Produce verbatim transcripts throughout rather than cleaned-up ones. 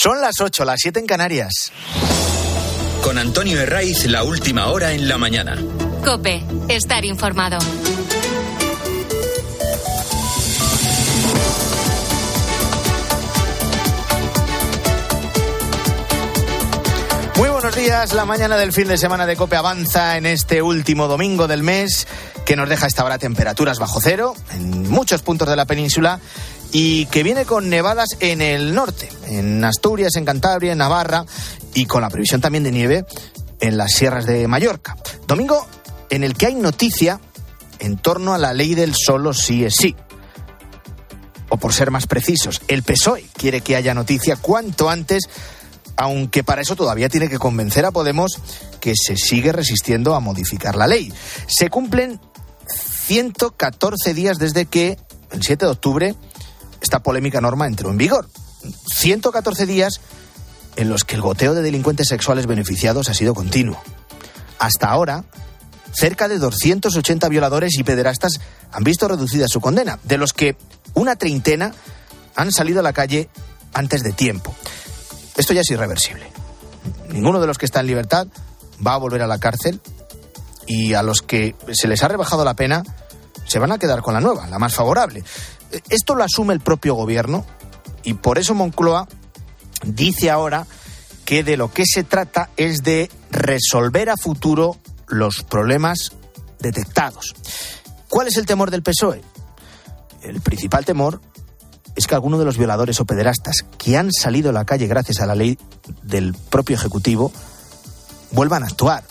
Son las ocho, las siete en Canarias. Con Antonio Herraiz, la última hora en la mañana. COPE, estar informado. Muy buenos días, la mañana del fin de semana de COPE avanza en este último domingo del mes, que nos deja esta hora temperaturas bajo cero en muchos puntos de la península y que viene con nevadas en el norte, en Asturias, en Cantabria, en Navarra, y con la previsión también de nieve en las sierras de Mallorca. Domingo en el que hay noticia en torno a la ley del solo sí es sí. O por ser más precisos, el P S O E quiere que haya noticia cuanto antes, aunque para eso todavía tiene que convencer a Podemos, que se sigue resistiendo a modificar la ley. Se cumplen ciento catorce días desde que, el siete de octubre, esta polémica norma entró en vigor. ciento catorce días en los que el goteo de delincuentes sexuales beneficiados ha sido continuo. Hasta ahora, cerca de doscientos ochenta violadores y pederastas han visto reducida su condena, de los que una treintena han salido a la calle antes de tiempo. Esto ya es irreversible. Ninguno de los que está en libertad va a volver a la cárcel, y a los que se les ha rebajado la pena se van a quedar con la nueva, la más favorable. Esto lo asume el propio gobierno, y por eso Moncloa dice ahora que de lo que se trata es de resolver a futuro los problemas detectados. ¿Cuál es el temor del P S O E? El principal temor es que algunos de los violadores o pederastas que han salido a la calle gracias a la ley del propio Ejecutivo vuelvan a actuar.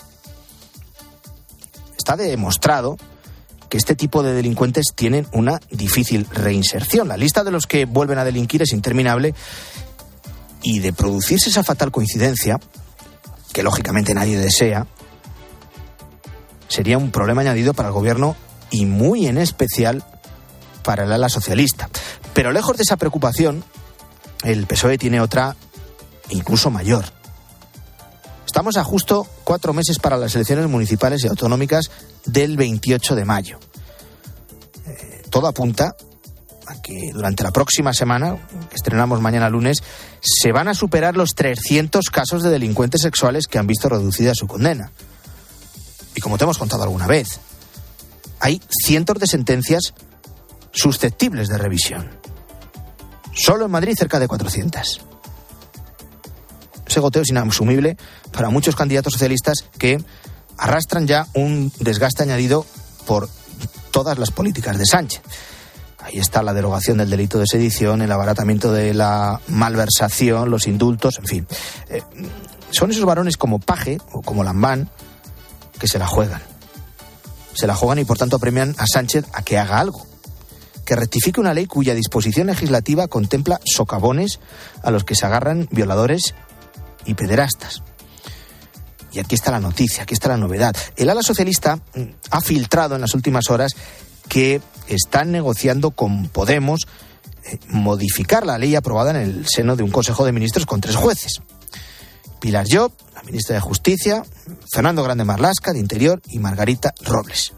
Está demostrado que este tipo de delincuentes tienen una difícil reinserción. La lista de los que vuelven a delinquir es interminable, y de producirse esa fatal coincidencia, que lógicamente nadie desea, sería un problema añadido para el gobierno y muy en especial para el ala socialista. Pero lejos de esa preocupación, el P S O E tiene otra incluso mayor. Estamos a justo cuatro meses para las elecciones municipales y autonómicas del veintiocho de mayo. Eh, todo apunta a que durante la próxima semana, que estrenamos mañana lunes, se van a superar los trescientos casos de delincuentes sexuales que han visto reducida su condena. Y como te hemos contado alguna vez, hay cientos de sentencias susceptibles de revisión. Solo en Madrid cerca de cuatrocientas. Ese goteo es inasumible para muchos candidatos socialistas que arrastran ya un desgaste añadido por todas las políticas de Sánchez. Ahí está la derogación del delito de sedición, el abaratamiento de la malversación, los indultos, en fin. Eh, son esos varones como Paje o como Lambán que se la juegan. Se la juegan y por tanto premian a Sánchez a que haga algo. Que rectifique una ley cuya disposición legislativa contempla socavones a los que se agarran violadores y pederastas. Y aquí está la noticia, aquí está la novedad. El ala socialista ha filtrado en las últimas horas que están negociando con Podemos eh, modificar la ley aprobada en el seno de un Consejo de Ministros con tres jueces. Pilar Llop, la ministra de Justicia, Fernando Grande Marlaska, de Interior, y Margarita Robles.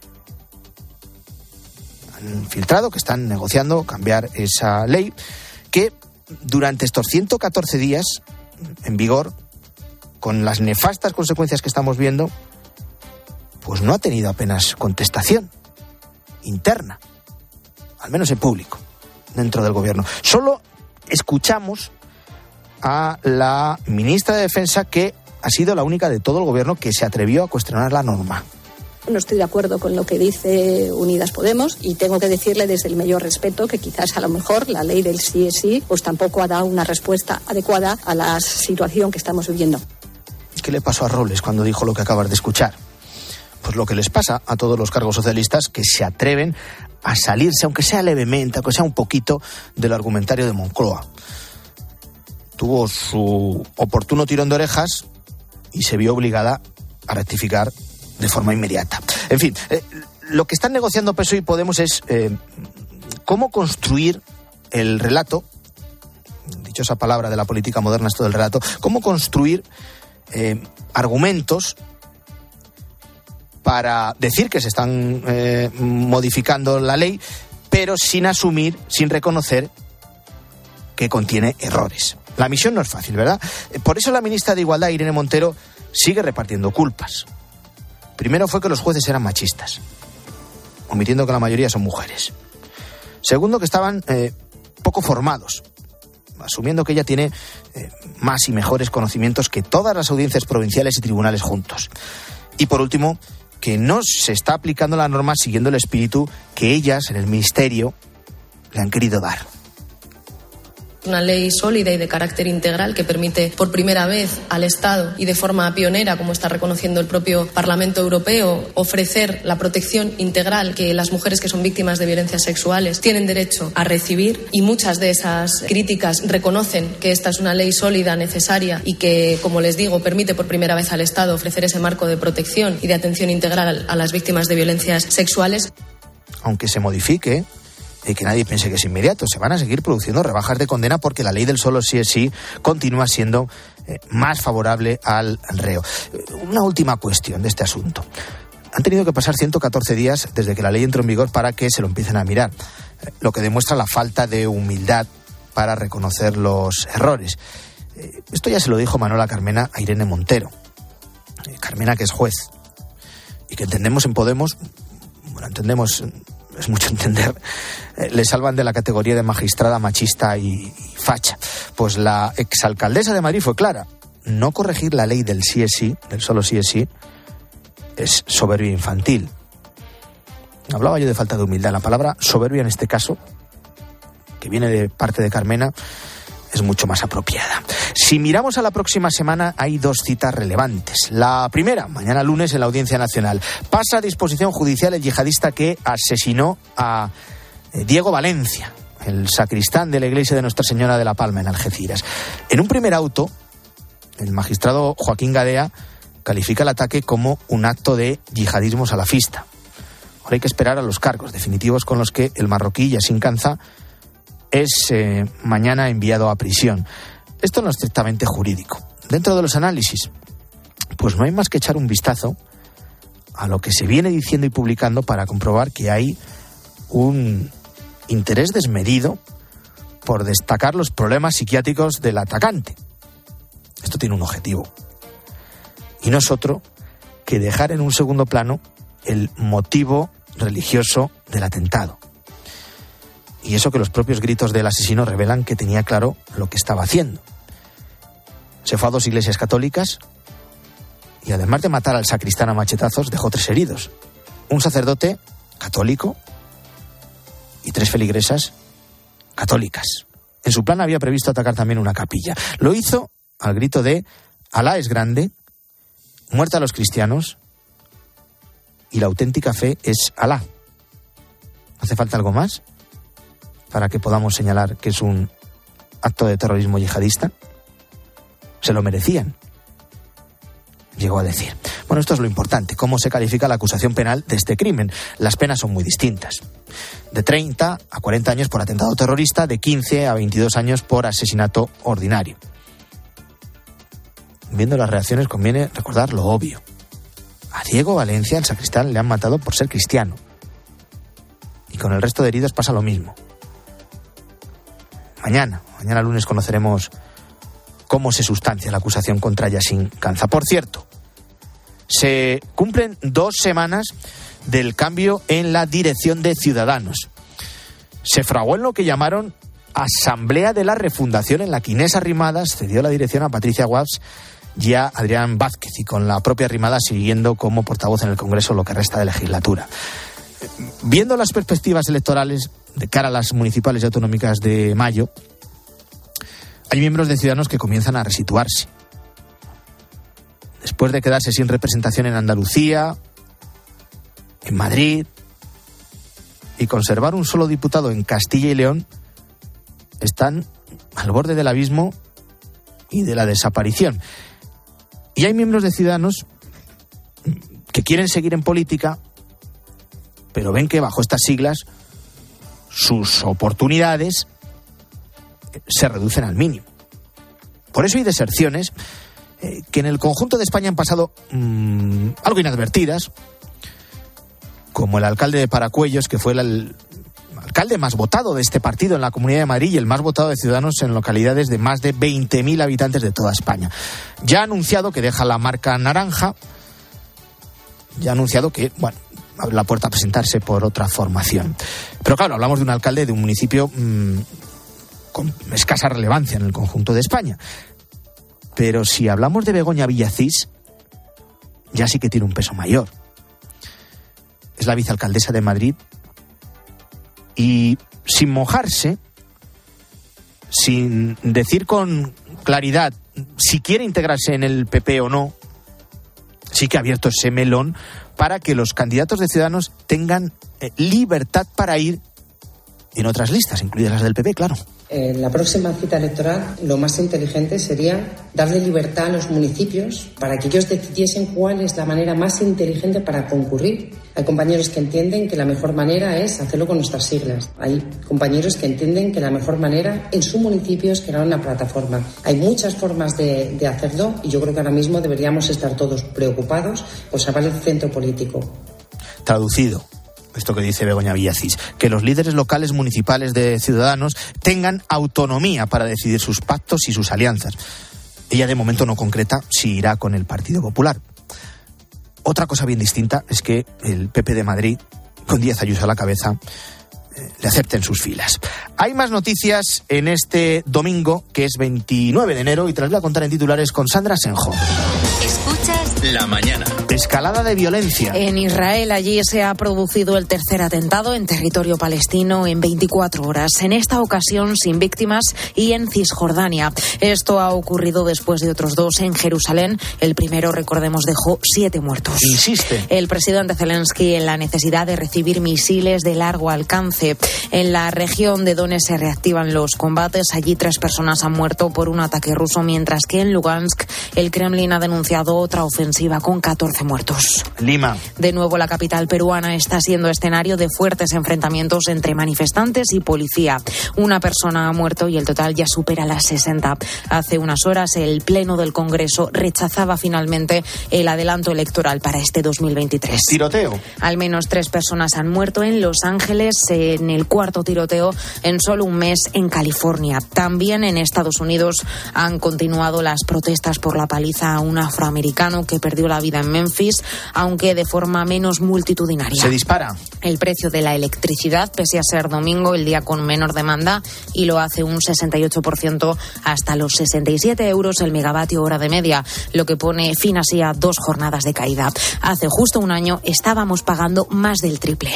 Han filtrado que están negociando cambiar esa ley que durante estos ciento catorce días en vigor, con las nefastas consecuencias que estamos viendo, pues no ha tenido apenas contestación interna, al menos en público, dentro del gobierno. Solo escuchamos a la ministra de Defensa, que ha sido la única de todo el gobierno que se atrevió a cuestionar la norma. No estoy de acuerdo con lo que dice Unidas Podemos, y tengo que decirle desde el mayor respeto que quizás a lo mejor la ley del sí es sí pues tampoco ha dado una respuesta adecuada a la situación que estamos viviendo. ¿Qué le pasó a Robles cuando dijo lo que acabas de escuchar? Pues lo que les pasa a todos los cargos socialistas que se atreven a salirse, aunque sea levemente, aunque sea un poquito, del argumentario de Moncloa. Tuvo su oportuno tirón de orejas y se vio obligada a rectificar de forma inmediata. En fin, eh, lo que están negociando P S O E y Podemos es eh, cómo construir el relato, dichosa palabra de la política moderna, esto del relato, cómo construir eh, argumentos para decir que se están eh, modificando la ley, pero sin asumir, sin reconocer que contiene errores. La misión no es fácil, ¿verdad? Por eso la ministra de Igualdad, Irene Montero, sigue repartiendo culpas. Primero fue que los jueces eran machistas, omitiendo que la mayoría son mujeres. Segundo, que estaban eh, poco formados, asumiendo que ella tiene eh, más y mejores conocimientos que todas las audiencias provinciales y tribunales juntos. Y por último, que no se está aplicando la norma siguiendo el espíritu que ellas, en el Ministerio, le han querido dar. Una ley sólida y de carácter integral que permite por primera vez al Estado y de forma pionera, como está reconociendo el propio Parlamento Europeo, ofrecer la protección integral que las mujeres que son víctimas de violencias sexuales tienen derecho a recibir, y muchas de esas críticas reconocen que esta es una ley sólida, necesaria y que, como les digo, permite por primera vez al Estado ofrecer ese marco de protección y de atención integral a las víctimas de violencias sexuales. Aunque se modifique, y que nadie piense que es inmediato, se van a seguir produciendo rebajas de condena porque la ley del solo sí es sí continúa siendo eh, más favorable al reo. Una última cuestión de este asunto. Han tenido que pasar ciento catorce días desde que la ley entró en vigor para que se lo empiecen a mirar, eh, lo que demuestra la falta de humildad para reconocer los errores. Eh, esto ya se lo dijo Manuela Carmena a Irene Montero. Eh, Carmena, que es juez, y que entendemos en Podemos, bueno, entendemos... es mucho entender, eh, le salvan de la categoría de magistrada machista y, y facha. Pues la exalcaldesa de Madrid fue clara: no corregir la ley del sí es sí, del solo sí es sí, es soberbia infantil. Hablaba yo de falta de humildad. La palabra soberbia en este caso, que viene de parte de Carmena, es mucho más apropiada. Si miramos a la próxima semana, hay dos citas relevantes. La primera, mañana lunes en la Audiencia Nacional. Pasa a disposición judicial el yihadista que asesinó a Diego Valencia, el sacristán de la iglesia de Nuestra Señora de la Palma en Algeciras. En un primer auto, el magistrado Joaquín Gadea califica el ataque como un acto de yihadismo salafista. Ahora hay que esperar a los cargos definitivos con los que el marroquí Yassin Canza es eh, mañana enviado a prisión. Esto no es estrictamente jurídico. Dentro de los análisis, pues no hay más que echar un vistazo a lo que se viene diciendo y publicando para comprobar que hay un interés desmedido por destacar los problemas psiquiátricos del atacante. Esto tiene un objetivo, y no es otro que dejar en un segundo plano el motivo religioso del atentado. Y eso que los propios gritos del asesino revelan que tenía claro lo que estaba haciendo. Se fue a dos iglesias católicas y, además de matar al sacristán a machetazos, dejó tres heridos. Un sacerdote católico y tres feligresas católicas. En su plan había previsto atacar también una capilla. Lo hizo al grito de Alá es grande, muerte a los cristianos y la auténtica fe es Alá. ¿Hace falta algo más para que podamos señalar que es un acto de terrorismo yihadista? Se lo merecían, llegó a decir. Bueno, esto es lo importante, cómo se califica la acusación penal de este crimen. Las penas son muy distintas. De treinta a cuarenta años por atentado terrorista, de quince a veintidós años por asesinato ordinario. Viendo las reacciones conviene recordar lo obvio. A Diego Valencia, el sacristán, le han matado por ser cristiano. Y con el resto de heridos pasa lo mismo. Mañana, mañana lunes conoceremos cómo se sustancia la acusación contra Yassin Canza. Por cierto, se cumplen dos semanas del cambio en la dirección de Ciudadanos. Se fraguó en lo que llamaron Asamblea de la Refundación, en la que Inés Arrimadas cedió la dirección a Patricia Guaps y a Adrián Vázquez, y con la propia Arrimadas siguiendo como portavoz en el Congreso lo que resta de legislatura. Viendo las perspectivas electorales de cara a las municipales y autonómicas de mayo, hay miembros de Ciudadanos que comienzan a resituarse. Después de quedarse sin representación en Andalucía, en Madrid, y conservar un solo diputado en Castilla y León, están al borde del abismo y de la desaparición. Y hay miembros de Ciudadanos que quieren seguir en política, pero ven que bajo estas siglas sus oportunidades se reducen al mínimo. Por eso hay deserciones eh, que en el conjunto de España han pasado mmm, algo inadvertidas, como el alcalde de Paracuellos, que fue el, alcalde más votado de este partido en la Comunidad de Madrid y el más votado de Ciudadanos en localidades de más de veinte mil habitantes de toda España. Ya ha anunciado que deja la marca naranja, ya ha anunciado que, bueno, abre la puerta a presentarse por otra formación. Pero claro, hablamos de un alcalde de un municipio mmm, con escasa relevancia en el conjunto de España. Pero si hablamos de Begoña Villacís, ya sí que tiene un peso mayor. Es la vicealcaldesa de Madrid y sin mojarse, sin decir con claridad si quiere integrarse en el P P o no, sí que ha abierto ese melón para que los candidatos de Ciudadanos tengan eh, libertad para ir en otras listas, incluidas las del P P, claro. En la próxima cita electoral, lo más inteligente sería darle libertad a los municipios para que ellos decidiesen cuál es la manera más inteligente para concurrir. Hay compañeros que entienden que la mejor manera es hacerlo con nuestras siglas. Hay compañeros que entienden que la mejor manera en su municipio es crear una plataforma. Hay muchas formas de, de hacerlo y yo creo que ahora mismo deberíamos estar todos preocupados por salvar el centro político. Traducido, esto que dice Begoña Villacís, que los líderes locales municipales de Ciudadanos tengan autonomía para decidir sus pactos y sus alianzas. Ella de momento no concreta si irá con el Partido Popular. Otra cosa bien distinta es que el P P de Madrid, con Díaz Ayuso a la cabeza, eh, le acepte en sus filas. Hay más noticias en este domingo, que es veintinueve de enero, y te las voy a contar en titulares con Sandra Senjo. Escuchas La mañana. Escalada de violencia. En Israel, allí se ha producido el tercer atentado en territorio palestino en veinticuatro horas. En esta ocasión sin víctimas y en Cisjordania. Esto ha ocurrido después de otros dos en Jerusalén. El primero, recordemos, dejó siete muertos. Insiste el presidente Zelensky en la necesidad de recibir misiles de largo alcance. En la región de Donetsk se reactivan los combates. Allí tres personas han muerto por un ataque ruso, mientras que en Lugansk el Kremlin ha denunciado otra ofensiva con catorce muertos. Lima. De nuevo, la capital peruana está siendo escenario de fuertes enfrentamientos entre manifestantes y policía. Una persona ha muerto y el total ya supera las sesenta. Hace unas horas, el Pleno del Congreso rechazaba finalmente el adelanto electoral para este dos mil veintitrés. Tiroteo. Al menos tres personas han muerto en Los Ángeles en el cuarto tiroteo en solo un mes en California. También en Estados Unidos han continuado las protestas por la paliza a un afroamericano que perdió la vida en Memphis, aunque de forma menos multitudinaria. Se dispara el precio de la electricidad, pese a ser domingo, el día con menor demanda, y lo hace un sesenta y ocho por ciento hasta los sesenta y siete euros el megavatio hora de media, lo que pone fin así a dos jornadas de caída. Hace justo un año estábamos pagando más del triple.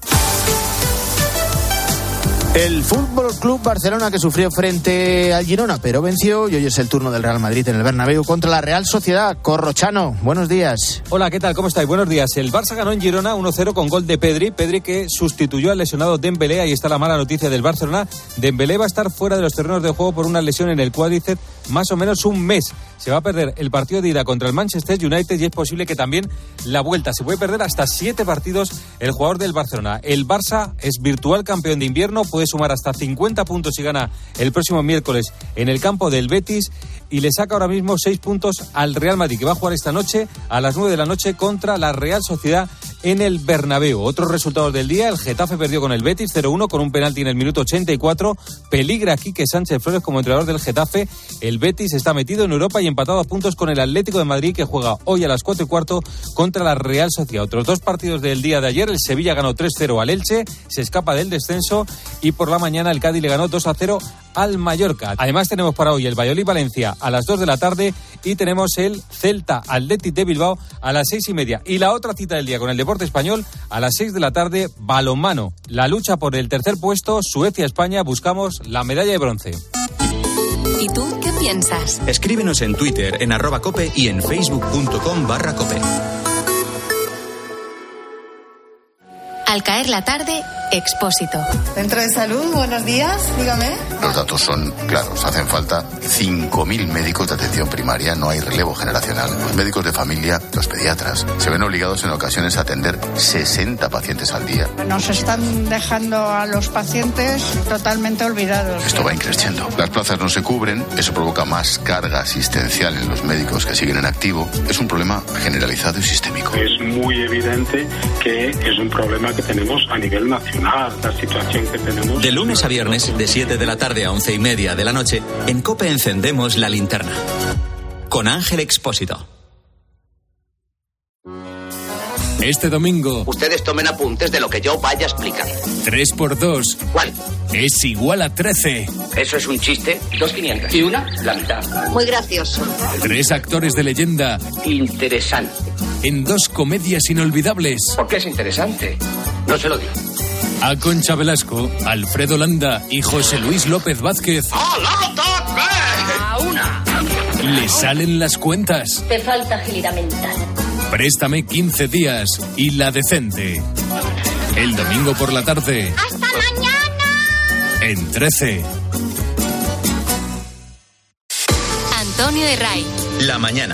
El Fútbol Club Barcelona, que sufrió frente al Girona, pero venció, y hoy es el turno del Real Madrid en el Bernabéu contra la Real Sociedad. Corrochano, buenos días. Hola, ¿qué tal? ¿Cómo estáis? Buenos días. El Barça ganó en Girona uno cero con gol de Pedri. Pedri que sustituyó al lesionado Dembélé. Ahí está la mala noticia del Barcelona. Dembélé va a estar fuera de los terrenos de juego por una lesión en el cuádriceps más o menos un mes. Se va a perder el partido de ida contra el Manchester United y es posible que también la vuelta. Se puede perder hasta siete partidos el jugador del Barcelona. El Barça es virtual campeón de invierno, puede sumar hasta cincuenta puntos si gana el próximo miércoles en el campo del Betis y le saca ahora mismo seis puntos al Real Madrid, que va a jugar esta noche a las nueve de la noche contra la Real Sociedad en el Bernabéu. Otros resultados del día: el Getafe perdió con el Betis cero uno con un penalti en el minuto ochenta y cuatro. Peligra Quique Sánchez Flores como entrenador del Getafe. El Betis está metido en Europa y empatado a puntos con el Atlético de Madrid, que juega hoy a las cuatro y cuarto contra la Real Sociedad. Otros dos partidos del día de ayer: el Sevilla ganó tres cero al Elche, se escapa del descenso, y por la mañana el Cádiz le ganó dos a cero al Mallorca. Además tenemos para hoy el Valladolid-Valencia a las dos de la tarde y tenemos el Celta-Athletic de Bilbao a las seis y media. Y la otra cita del día con el deporte español a las seis de la tarde, balonmano. La lucha por el tercer puesto, Suecia-España, buscamos la medalla de bronce. ¿Y tú qué piensas? Escríbenos en Twitter, en arroba cope y en facebook.com barra cope. Al caer la tarde, Expósito. Centro de Salud, buenos días, dígame. Los datos son claros, hacen falta cinco mil médicos de atención primaria, no hay relevo generacional. Los médicos de familia, los pediatras, se ven obligados en ocasiones a atender sesenta pacientes al día. Nos están dejando a los pacientes totalmente olvidados. Esto va increciendo. Las plazas no se cubren, eso provoca más carga asistencial en los médicos que siguen en activo. Es un problema generalizado y sistémico. Es muy evidente que es un problema que tenemos a nivel nacional. gestionar la situación que tenemos. De lunes a viernes, de siete de la tarde a once y media de la noche, en COPE encendemos la linterna. Con Ángel Expósito. Este domingo... Ustedes tomen apuntes de lo que yo vaya a explicar. tres por dos. ¿Cuál? Es igual a trece. ¿Eso es un chiste? Dos quinientas. ¿Y una? La mitad. Muy gracioso. Tres actores de leyenda. Interesante. En dos comedias inolvidables. ¿Por qué es interesante? No se lo digo. A Concha Velasco, Alfredo Landa y José Luis López Vázquez. ¡A la tope! A una. Le salen las cuentas. Te falta agilidad mental. Préstame quince días y La Decente. El domingo por la tarde. ¡Hasta mañana! En trece. Antonio de Ray. La mañana.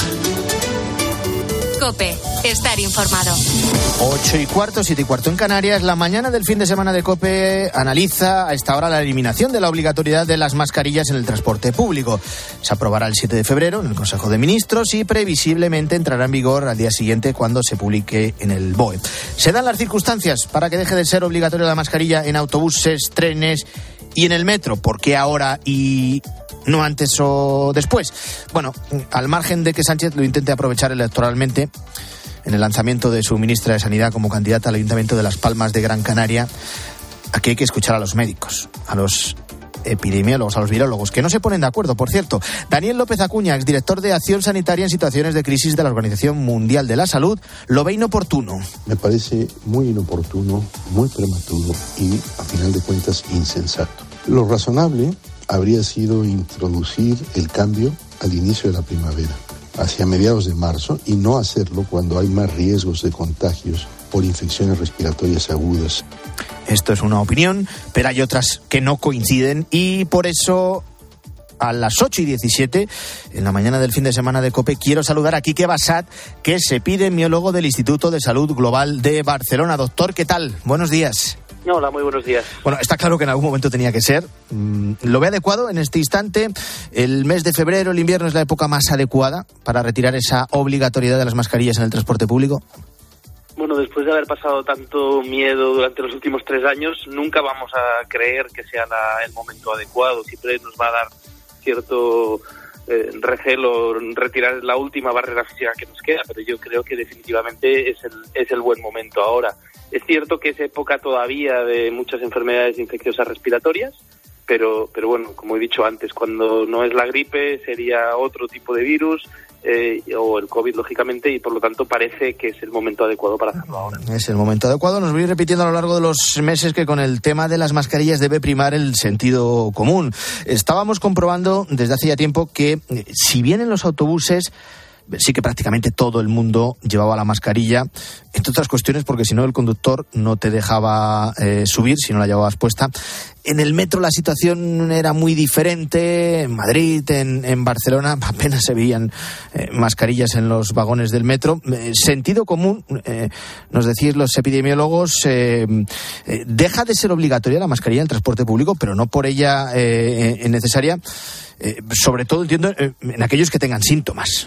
COPE. Estar informado. Ocho y cuarto, siete y cuarto en Canarias. La mañana del fin de semana de COPE analiza a esta hora la eliminación de la obligatoriedad de las mascarillas en el transporte público. Se aprobará el siete de febrero en el Consejo de Ministros y previsiblemente entrará en vigor al día siguiente cuando se publique en el B O E. Se dan las circunstancias para que deje de ser obligatoria la mascarilla en autobuses, trenes y en el metro. ¿Por qué ahora y no antes o después? Bueno, al margen de que Sánchez lo intente aprovechar electoralmente en el lanzamiento de su ministra de Sanidad como candidata al Ayuntamiento de Las Palmas de Gran Canaria, aquí hay que escuchar a los médicos, a los epidemiólogos, a los virólogos, que no se ponen de acuerdo, por cierto. Daniel López Acuña, exdirector de Acción Sanitaria en Situaciones de Crisis de la Organización Mundial de la Salud, lo ve inoportuno. Me parece muy inoportuno, muy prematuro y, a final de cuentas, insensato. Lo razonable habría sido introducir el cambio al inicio de la primavera, hacia mediados de marzo, y no hacerlo cuando hay más riesgos de contagios por infecciones respiratorias agudas. Esto es una opinión, pero hay otras que no coinciden y por eso a las ocho y diecisiete, en la mañana del fin de semana de COPE, quiero saludar a Quique Bassat, que es epidemiólogo del Instituto de Salud Global de Barcelona. Doctor, ¿qué tal? Buenos días. Hola, muy buenos días. Bueno, está claro que en algún momento tenía que ser. ¿Lo ve adecuado en este instante? ¿El mes de febrero, el invierno, es la época más adecuada para retirar esa obligatoriedad de las mascarillas en el transporte público? Bueno, después de haber pasado tanto miedo durante los últimos tres años, nunca vamos a creer que sea la, el momento adecuado. Siempre nos va a dar cierto eh, recelo retirar la última barrera física que nos queda, pero yo creo que definitivamente es el, es el buen momento ahora. Es cierto que es época todavía de muchas enfermedades infecciosas respiratorias, pero, pero bueno, como he dicho antes, cuando no es la gripe sería otro tipo de virus, eh, o el COVID, lógicamente, y por lo tanto parece que es el momento adecuado para hacerlo ahora. Es el momento adecuado. Nos voy repitiendo a lo largo de los meses que con el tema de las mascarillas debe primar el sentido común. Estábamos comprobando desde hace ya tiempo que, si bien en los autobuses sí que prácticamente todo el mundo llevaba la mascarilla, entre otras cuestiones porque si no el conductor no te dejaba eh, subir si no la llevabas puesta. En el metro la situación era muy diferente. En Madrid, en, en Barcelona, apenas se veían eh, mascarillas en los vagones del metro. Eh, sentido común, eh, nos decís los epidemiólogos, eh, eh, deja de ser obligatoria la mascarilla en el transporte público, pero no por ella eh, necesaria, eh, sobre todo entiendo eh, en aquellos que tengan síntomas.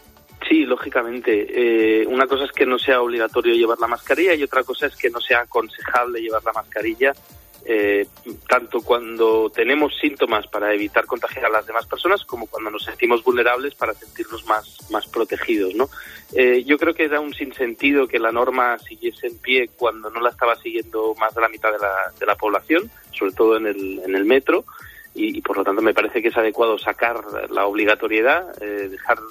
Sí, lógicamente. Eh, una cosa es que no sea obligatorio llevar la mascarilla y otra cosa es que no sea aconsejable llevar la mascarilla, eh, tanto cuando tenemos síntomas para evitar contagiar a las demás personas como cuando nos sentimos vulnerables para sentirnos más, más protegidos, ¿no? Eh, yo creo que era un sinsentido que la norma siguiese en pie cuando no la estaba siguiendo más de la mitad de la, de la población, sobre todo en el, en el metro, y, y por lo tanto me parece que es adecuado sacar la obligatoriedad, eh, dejar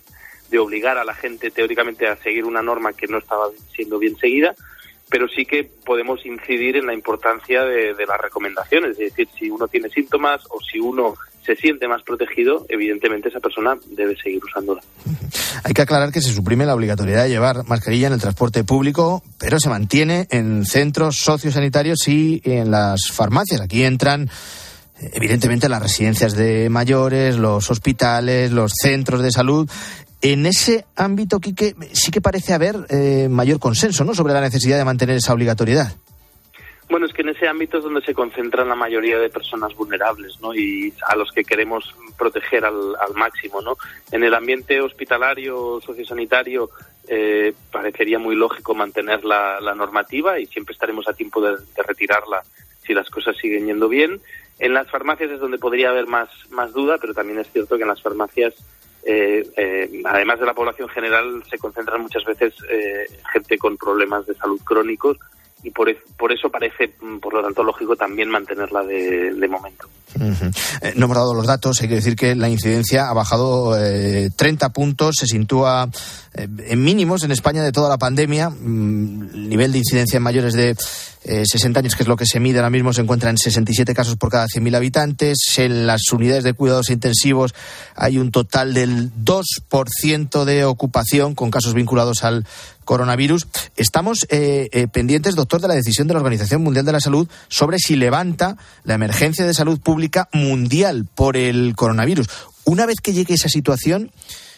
de obligar a la gente teóricamente a seguir una norma que no estaba siendo bien seguida, pero sí que podemos incidir en la importancia de, de las recomendaciones, es decir, si uno tiene síntomas o si uno se siente más protegido, evidentemente esa persona debe seguir usándola. Hay que aclarar que se suprime la obligatoriedad de llevar mascarilla en el transporte público, pero se mantiene en centros sociosanitarios y en las farmacias. Aquí entran evidentemente las residencias de mayores, los hospitales, los centros de salud. En ese ámbito, Quique, sí que parece haber eh, mayor consenso, ¿no?, sobre la necesidad de mantener esa obligatoriedad. Bueno, es que en ese ámbito es donde se concentran la mayoría de personas vulnerables, ¿no?, y a los que queremos proteger al, al máximo, ¿no? En el ambiente hospitalario, sociosanitario, eh, parecería muy lógico mantener la, la normativa y siempre estaremos a tiempo de, de retirarla si las cosas siguen yendo bien. En las farmacias es donde podría haber más, más duda, pero también es cierto que en las farmacias, eh, eh, además de la población general, se concentran muchas veces eh, gente con problemas de salud crónicos, y por, e- por eso parece, por lo tanto, lógico también mantenerla de, de momento. Uh-huh. Eh, no hemos dado los datos, hay que decir que la incidencia ha bajado eh, treinta puntos, se sitúa eh, en mínimos en España de toda la pandemia. Mm, el nivel de incidencia en mayores de eh, sesenta años, que es lo que se mide ahora mismo, se encuentra en sesenta y siete casos por cada cien mil habitantes. En las unidades de cuidados intensivos hay un total del dos por ciento de ocupación con casos vinculados al coronavirus. Estamos eh, eh, pendientes, doctor, de la decisión de la Organización Mundial de la Salud sobre si levanta la emergencia de salud pública mundial por el coronavirus. Una vez que llegue esa situación,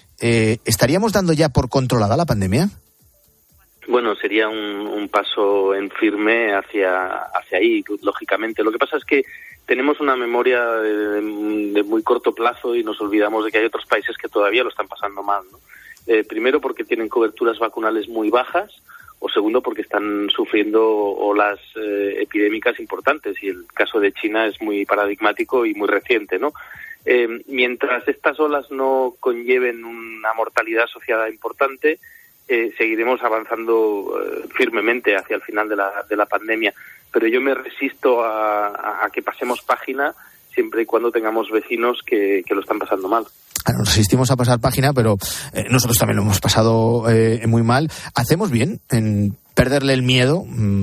eh, ¿estaríamos dando ya por controlada la pandemia? Bueno, sería un, un paso en firme hacia, hacia ahí, lógicamente. Lo que pasa es que tenemos una memoria de, de muy corto plazo y nos olvidamos de que hay otros países que todavía lo están pasando mal, ¿no? Eh, primero porque tienen coberturas vacunales muy bajas, o segundo porque están sufriendo olas eh, epidémicas importantes, y el caso de China es muy paradigmático y muy reciente, ¿no? Eh, mientras estas olas no conlleven una mortalidad asociada importante, eh, seguiremos avanzando eh, firmemente hacia el final de la, de la pandemia. Pero yo me resisto a, a, a que pasemos página siempre y cuando tengamos vecinos que, que lo están pasando mal. Nos resistimos a pasar página, pero eh, nosotros también lo hemos pasado eh, muy mal. ¿Hacemos bien en perderle el miedo?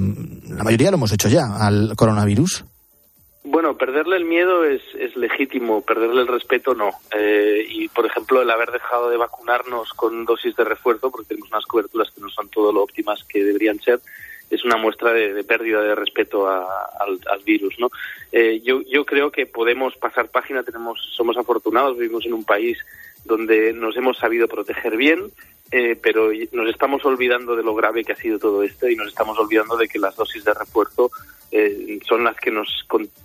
La mayoría lo hemos hecho ya al coronavirus. Bueno, perderle el miedo es, es legítimo, perderle el respeto no. Eh, y, por ejemplo, el haber dejado de vacunarnos con dosis de refuerzo, porque tenemos unas coberturas que no son todo lo óptimas que deberían ser, es una muestra de, de pérdida de respeto a, al, al virus, ¿no? Eh, yo, yo creo que podemos pasar página, tenemos, somos afortunados, vivimos en un país donde nos hemos sabido proteger bien, eh, pero nos estamos olvidando de lo grave que ha sido todo esto, y nos estamos olvidando de que las dosis de refuerzo eh, son las que nos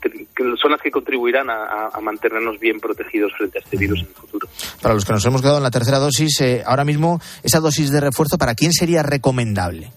son las que contribuirán a, a mantenernos bien protegidos frente a este virus en el futuro. Para los que nos hemos quedado en la tercera dosis, eh, ahora mismo esa dosis de refuerzo, ¿para quién sería recomendable?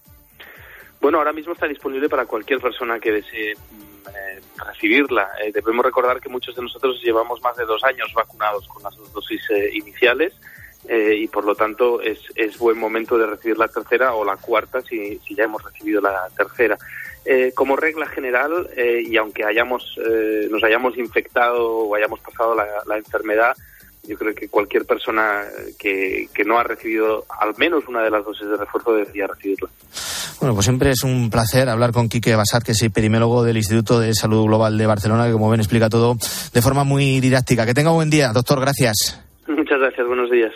Bueno, ahora mismo está disponible para cualquier persona que desee eh, recibirla. Eh, debemos recordar que muchos de nosotros llevamos más de dos años vacunados con las dos dosis eh, iniciales eh, y por lo tanto es, es buen momento de recibir la tercera o la cuarta si, si ya hemos recibido la tercera. Eh, como regla general, eh, y aunque hayamos eh, nos hayamos infectado o hayamos pasado la, la enfermedad, yo creo que cualquier persona que, que no ha recibido al menos una de las dosis de refuerzo debería recibirla. Bueno, pues siempre es un placer hablar con Quique Bassat, que es epidemiólogo del Instituto de Salud Global de Barcelona, que como ven explica todo de forma muy didáctica. Que tenga buen día, doctor, gracias. Muchas gracias, buenos días.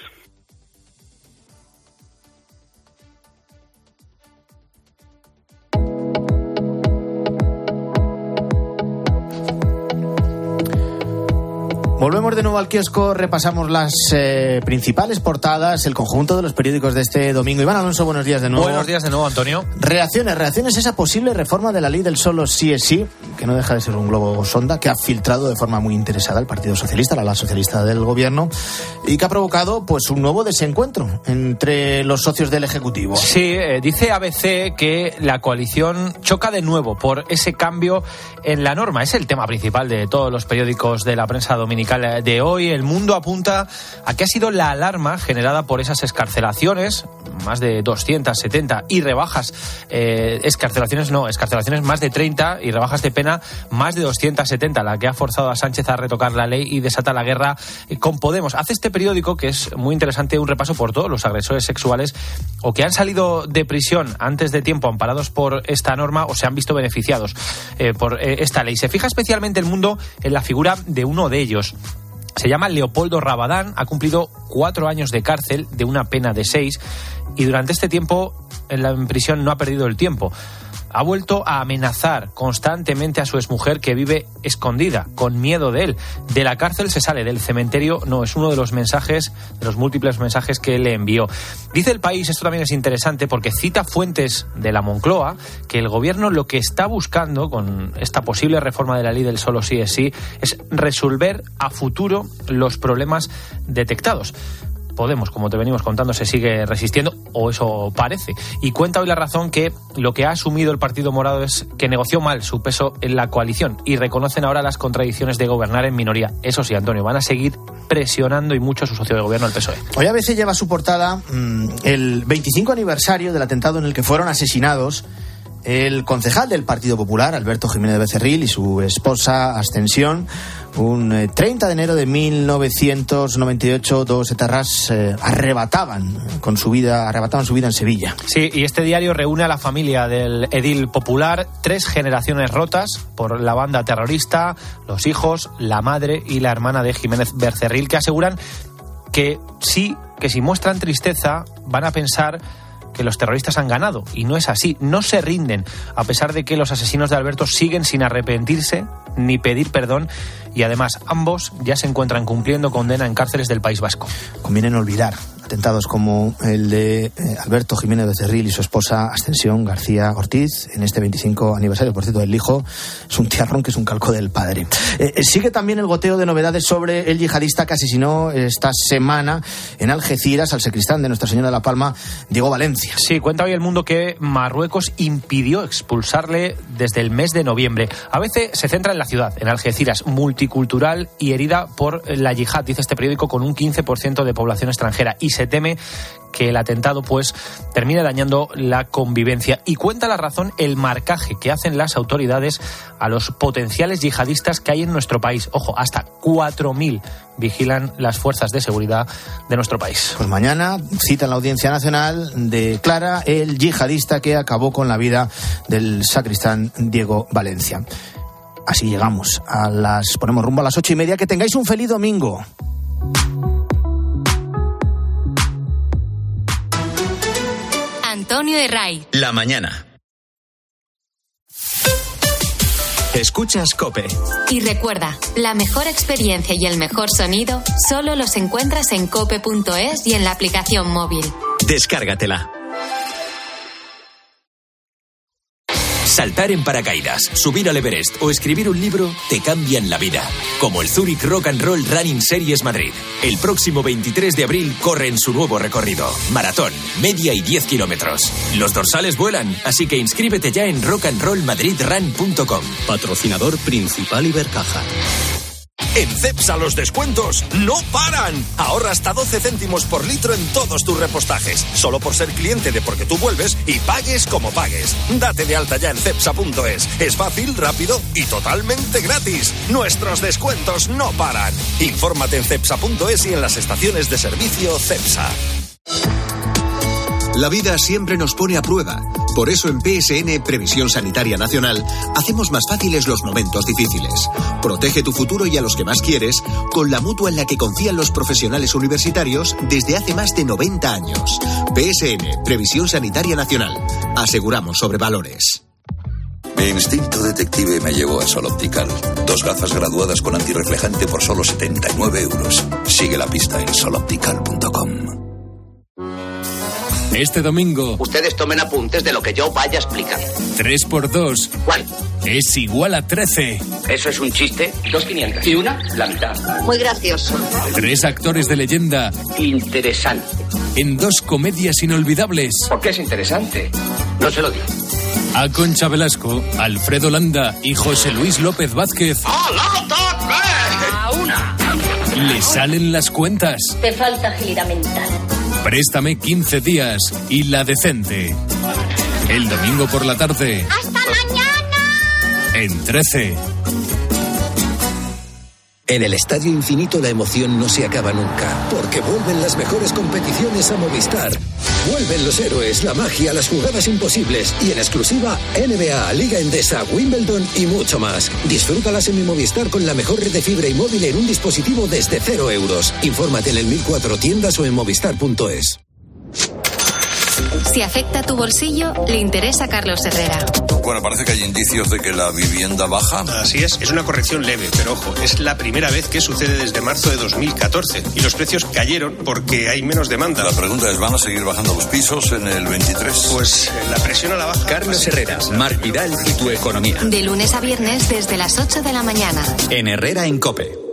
Volvemos de nuevo al kiosco, repasamos las eh, principales portadas, el conjunto de los periódicos de este domingo. Iván Alonso, buenos días de nuevo. Buenos días de nuevo, Antonio. Reacciones, reacciones a esa posible reforma de la ley del solo sí es sí, que no deja de ser un globo sonda, que ha filtrado de forma muy interesada el Partido Socialista, la ala socialista del gobierno, y que ha provocado pues un nuevo desencuentro entre los socios del Ejecutivo. Sí, eh, dice A B C que la coalición choca de nuevo por ese cambio en la norma. Es el tema principal de todos los periódicos de la prensa dominical de hoy. El Mundo apunta a que ha sido la alarma generada por esas excarcelaciones, más de doscientas setenta, y rebajas, eh, excarcelaciones no, excarcelaciones más de treinta y rebajas de pena más de doscientas setenta, la que ha forzado a Sánchez a retocar la ley y desata la guerra con Podemos. Hace este periódico, que es muy interesante, un repaso por todos los agresores sexuales o que han salido de prisión antes de tiempo amparados por esta norma o se han visto beneficiados eh, por eh, esta ley. Se fija especialmente el Mundo en la figura de uno de ellos. Se llama Leopoldo Rabadán, ha cumplido cuatro años de cárcel de una pena de seis y durante este tiempo en la en prisión no ha perdido el tiempo. Ha vuelto a amenazar constantemente a su exmujer, que vive escondida, con miedo de él. De la cárcel se sale, del cementerio no. Es uno de los mensajes, de los múltiples mensajes que le envió. Dice El País, esto también es interesante porque cita fuentes de la Moncloa, que el gobierno lo que está buscando con esta posible reforma de la ley del solo sí es sí es resolver a futuro los problemas detectados. Podemos, como te venimos contando, se sigue resistiendo, o eso parece. Y cuenta hoy La Razón que lo que ha asumido el Partido Morado es que negoció mal su peso en la coalición y reconocen ahora las contradicciones de gobernar en minoría. Eso sí, Antonio, van a seguir presionando y mucho a su socio de gobierno, el P S O E. Hoy A B C lleva a su portada mmm, el veinticinco aniversario del atentado en el que fueron asesinados el concejal del Partido Popular, Alberto Jiménez Becerril, y su esposa Ascensión, un treinta de enero de mil novecientos noventa y ocho, dos etarras eh, arrebataban con su vida, arrebataban su vida en Sevilla. Sí, y este diario reúne a la familia del edil popular, tres generaciones rotas por la banda terrorista, los hijos, la madre y la hermana de Jiménez Becerril, que aseguran que sí, que si muestran tristeza van a pensar que los terroristas han ganado, y no es así, no se rinden, a pesar de que los asesinos de Alberto siguen sin arrepentirse ni pedir perdón, y además ambos ya se encuentran cumpliendo condena en cárceles del País Vasco. Conviene no olvidar atentados como el de eh, Alberto Jiménez Becerril y su esposa Ascensión García Ortiz en este veinticinco aniversario. Por cierto, el hijo es un tiarrón que es un calco del padre. Eh, sigue también el goteo de novedades sobre el yihadista que asesinó esta semana en Algeciras al sacristán de Nuestra Señora de la Palma, Diego Valencia. Sí, cuenta hoy El Mundo que Marruecos impidió expulsarle desde el mes de noviembre. A veces se centra en la ciudad, en Algeciras, multicultural y herida por la yihad, dice este periódico, con un quince por ciento de población extranjera, y se teme que el atentado pues termine dañando la convivencia. Y cuenta La Razón el marcaje que hacen las autoridades a los potenciales yihadistas que hay en nuestro país. Ojo, hasta cuatro mil vigilan las fuerzas de seguridad de nuestro país. Pues mañana cita en la Audiencia Nacional, declara el yihadista que acabó con la vida del sacristán Diego Valencia. Así llegamos a las, ponemos rumbo a las ocho y media. Que tengáis un feliz domingo. Antonio de Ray. La mañana. Escuchas COPE. Y recuerda, la mejor experiencia y el mejor sonido solo los encuentras en cope punto es y en la aplicación móvil. Descárgatela. Saltar en paracaídas, subir al Everest o escribir un libro te cambian la vida. Como el Zurich Rock and Roll Running Series Madrid. El próximo veintitrés de abril corre en su nuevo recorrido. Maratón, media y diez kilómetros. Los dorsales vuelan, así que inscríbete ya en rock and roll madrid run punto com. Patrocinador principal Ibercaja. En Cepsa los descuentos no paran. Ahorra hasta doce céntimos por litro en todos tus repostajes. Solo por ser cliente de Porque Tú Vuelves y pagues como pagues. Date de alta ya en cepsa punto es. Es fácil, rápido y totalmente gratis. Nuestros descuentos no paran. Infórmate en cepsa punto es y en las estaciones de servicio Cepsa. La vida siempre nos pone a prueba. Por eso en P S N, Previsión Sanitaria Nacional, hacemos más fáciles los momentos difíciles. Protege tu futuro y a los que más quieres con la mutua en la que confían los profesionales universitarios desde hace más de noventa años. P S N, Previsión Sanitaria Nacional. Aseguramos sobre valores. Mi instinto detective me llevó a Sol Optical. Dos gafas graduadas con antirreflejante por solo setenta y nueve euros. Sigue la pista en sol optical punto com. Este domingo... Ustedes tomen apuntes de lo que yo vaya a explicar. tres por dos... ¿Cuál? Es igual a trece. ¿Eso es un chiste? Dos quinientas. ¿Y una? La mitad. Muy gracioso. Tres actores de leyenda... Interesante. En dos comedias inolvidables. ¿Por qué es interesante? No se lo digo. A Concha Velasco, Alfredo Landa y José Luis López Vázquez... ¡A una! Le salen las cuentas. Te falta agilidad mental. Préstame quince días y La Decente. El domingo por la tarde. ¡Hasta mañana! En trece. En el Estadio Infinito la emoción no se acaba nunca, porque vuelven las mejores competiciones a Movistar. Vuelven los héroes, la magia, las jugadas imposibles y en exclusiva N B A, Liga Endesa, Wimbledon y mucho más. Disfrútalas en mi Movistar con la mejor red de fibra y móvil en un dispositivo desde cero euros. Infórmate en el mil cuatro tiendas o en movistar punto es. Si afecta tu bolsillo, le interesa a Carlos Herrera. Bueno, parece que hay indicios de que la vivienda baja. Así es, es una corrección leve, pero ojo, es la primera vez que sucede desde marzo de dos mil catorce y los precios cayeron porque hay menos demanda. La pregunta es, ¿van a seguir bajando los pisos en el veintitrés? Pues la presión a la baja... Carlos Herrera, Marc Vidal y tu economía. De lunes a viernes desde las ocho de la mañana. En Herrera en COPE.